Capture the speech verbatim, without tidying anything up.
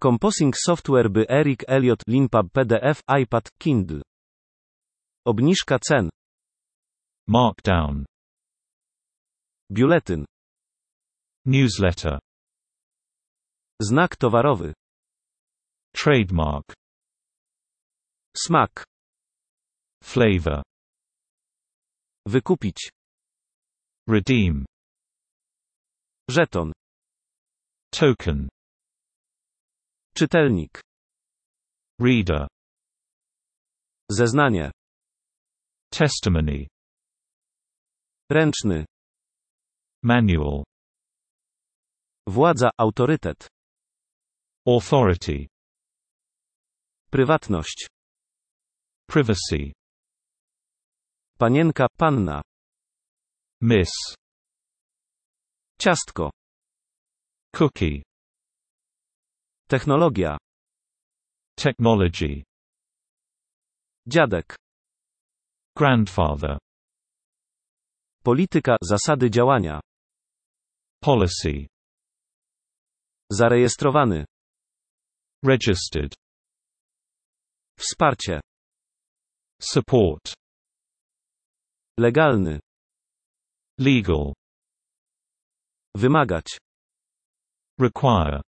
Composing software by Eric Elliott Linkpub P D F, iPad, Kindle. Obniżka cen. Markdown. Biuletyn. Newsletter. Znak towarowy. Trademark. Smak. Flavor. Wykupić. Redeem. Żeton. Token. Czytelnik. Reader. Zeznanie. Testimony. Ręczny. Manual. Władza, autorytet. Authority. Prywatność. Privacy. Panienka, panna. Miss. Ciastko. Cookie. Technologia. Technology. Dziadek. Grandfather. Polityka, zasady działania. Policy. Zarejestrowany. Registered. Wsparcie. Support. Legalny. Legal. Wymagać. Require.